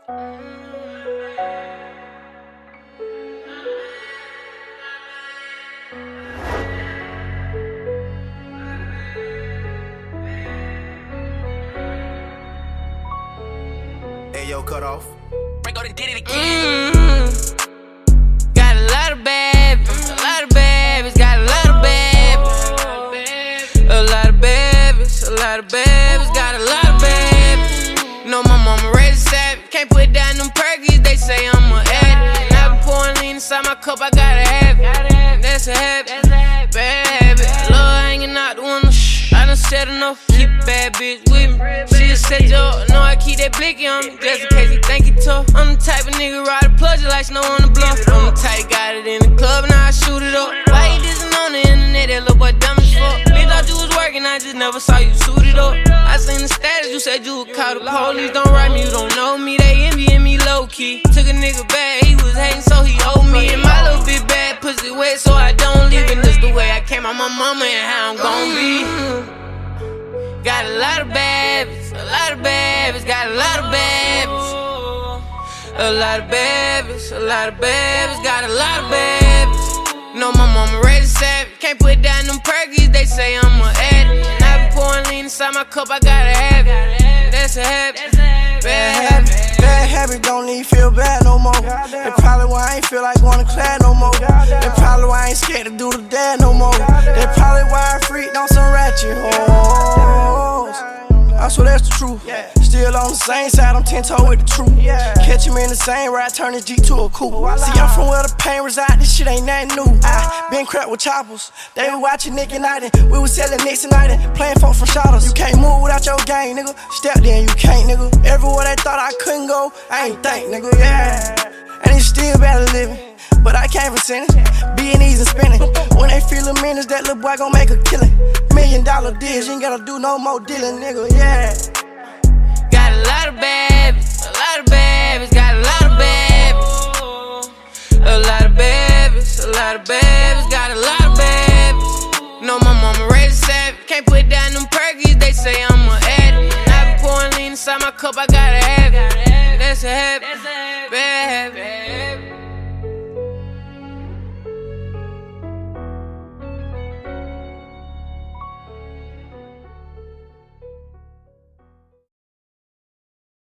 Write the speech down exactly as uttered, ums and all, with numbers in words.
Hey, yo, cut off. Break out and did it again. Mm-hmm. Got a lot of babies, a lot of babies, got a lot of babies, a lot of babies, a lot of babies, got a lot of babies. Know my mama raised a savage, can't put down them perkies, they say I'm a addict. Now I be pouring lean inside my cup, I gotta have it. That's a habit, baby. Love hanging out the window. I done said enough, keep a bad bitch with me. She just said, yo, know I keep that blicky on me, just in case he think he tough. I'm the type of nigga ride a plug just like snow on the bluff. I'm the type got it in the club, now I shoot it up. Why you dissing on the internet, that little boy dumb as fuck. Bitch thought you was working, I just never saw you suited up. I seen the status, you said you would call the police. Don't write me, you don't know me, they envying me low-key. Took a nigga back, he was hating so he owed me. And my little bit bad pussy wet so I don't leave. And this the way I came out my mama and how I'm gon' be. Got a lot of babies, a lot of babies, got a lot of babies, a lot of babies, a lot of babies, got a lot of babies. Know my mama raised a savage, can't put down them perkies, they say I'm a addict. Now I be pouring lean inside my cup, I gotta have it. That's a habit, bad habit. Bad habit, don't need feel bad no more. That probably why I ain't feel like going to class no more. That probably why I ain't scared to do the dad no more. That probably why I freaked on some ratchet hoes. I swear that's the truth. Still on the same side, I'm ten-toe with the truth. Catch him in the same ride, turn his Jeep to a coupe. See, I'm from where the pain reside, this shit ain't nothing new. I been cracked with choppers, they was watching Nick and Night. We was selling Nicks and Night, playing folks from shotters. You can't move without your gang, nigga. Step then, you can't, nigga. Everywhere they thought I couldn't go, I ain't think, nigga, yeah. And it's still better living, but I can't resent it. Being easy and spinning. When they feel a minutes, that little boy gon' make a killing. Million dollar deals, you ain't gotta do no more dealing, nigga, yeah. Got a lot of babies, a lot of babies, got a lot of babies, a lot of babies, a lot of babies, got a lot of babies. Know my mama raised a savage, can't put down them perkies, they say I'm a addict. Now I be pouring lean inside my cup, I gotta have it. That's a habit, bad habit.